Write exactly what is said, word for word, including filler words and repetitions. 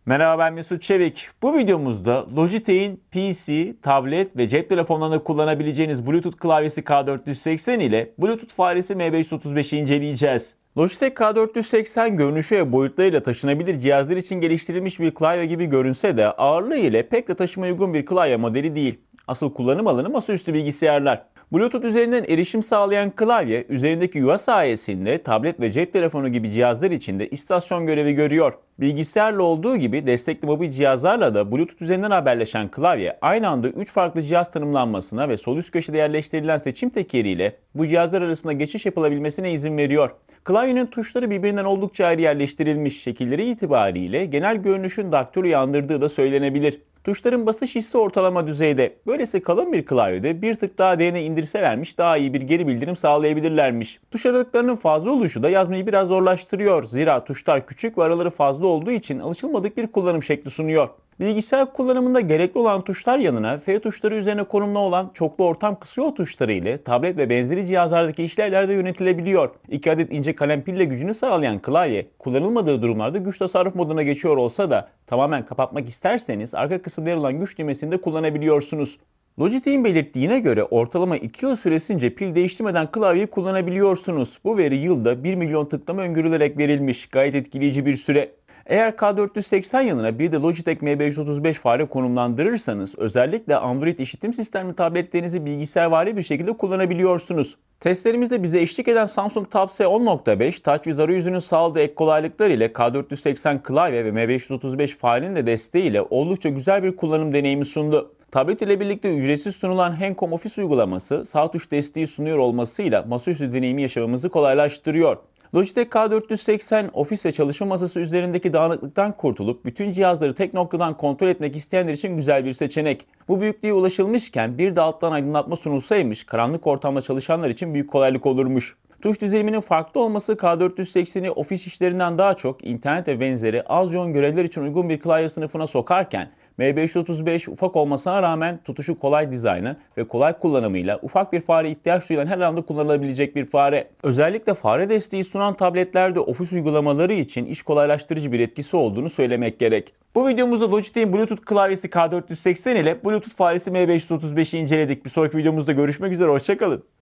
Merhaba, ben Mesut Çevik. Bu videomuzda Logitech'in P C, tablet ve cep telefonlarında kullanabileceğiniz Bluetooth klavyesi K dört yüz seksen ile Bluetooth faresi M beş yüz otuz beşi inceleyeceğiz. Logitech K dört yüz seksen görünüşü ve boyutlarıyla taşınabilir cihazlar için geliştirilmiş bir klavye gibi görünse de ağırlığı ile pek de taşımaya uygun bir klavye modeli değil. Asıl kullanım alanı masaüstü bilgisayarlar. Bluetooth üzerinden erişim sağlayan klavye, üzerindeki yuva sayesinde tablet ve cep telefonu gibi cihazlar için de istasyon görevi görüyor. Bilgisayarla olduğu gibi destekli mobil cihazlarla da Bluetooth üzerinden haberleşen klavye aynı anda üç farklı cihaz tanımlanmasına ve sol üst köşede yerleştirilen seçim tekeriyle bu cihazlar arasında geçiş yapılabilmesine izin veriyor. Klavyenin tuşları birbirinden oldukça ayrı yerleştirilmiş, şekilleri itibariyle genel görünüşün daktiloyu andırdığı da söylenebilir. Tuşların basış hissi ortalama düzeyde. Böylesi kalın bir klavyede bir tık daha derine indirselermiş daha iyi bir geri bildirim sağlayabilirlermiş. Tuş aralıklarının fazla oluşu da yazmayı biraz zorlaştırıyor. Zira tuşlar küçük ve araları fazla olduğu için alışılmadık bir kullanım şekli sunuyor. Bilgisayar kullanımında gerekli olan tuşlar yanına F tuşları üzerine konumlu olan çoklu ortam kısa yol tuşları ile tablet ve benzeri cihazlardaki işlevler de yönetilebiliyor. İki adet ince kalem pille gücünü sağlayan klavye kullanılmadığı durumlarda güç tasarruf moduna geçiyor olsa da tamamen kapatmak isterseniz arka kısımda yer alan güç düğmesini de kullanabiliyorsunuz. Logitech'in belirttiğine göre ortalama iki yıl süresince pil değiştirmeden klavyeyi kullanabiliyorsunuz. Bu veri yılda bir milyon tıklama öngörülerek verilmiş. Gayet etkileyici bir süre. Eğer K dört yüz seksen yanına bir de Logitech M beş yüz otuz beş fare konumlandırırsanız özellikle Android işitim sistemli tabletlerinizi bilgisayarvari bir şekilde kullanabiliyorsunuz. Testlerimizde bize eşlik eden Samsung Tab S on nokta beş TouchWiz arayüzünün sağladığı ek kolaylıklar ile K dört yüz seksen klavye ve M beş yüz otuz beş farenin de desteğiyle oldukça güzel bir kullanım deneyimi sundu. Tablet ile birlikte ücretsiz sunulan Handcom Office uygulaması sağ tuş desteği sunuyor olmasıyla masaüstü deneyimi yaşamamızı kolaylaştırıyor. Logitech K dört yüz seksen ofis ve çalışma masası üzerindeki dağınıklıktan kurtulup bütün cihazları tek noktadan kontrol etmek isteyenler için güzel bir seçenek. Bu büyüklüğe ulaşılmışken bir de alttan aydınlatma sunulsaymış karanlık ortamda çalışanlar için büyük kolaylık olurmuş. Tuş diziliminin farklı olması K dört yüz sekseni ofis işlerinden daha çok internet ve benzeri az yoğun görevler için uygun bir klavye sınıfına sokarken M beş yüz otuz beş ufak olmasına rağmen tutuşu kolay dizaynı ve kolay kullanımıyla ufak bir fare ihtiyaç duyulan her anda kullanılabilecek bir fare. Özellikle fare desteği sunan tabletlerde ofis uygulamaları için iş kolaylaştırıcı bir etkisi olduğunu söylemek gerek. Bu videomuzda Logitech'in Bluetooth klavyesi K dört yüz seksen ile Bluetooth faresi M beş yüz otuz beşi inceledik. Bir sonraki videomuzda görüşmek üzere, hoşçakalın.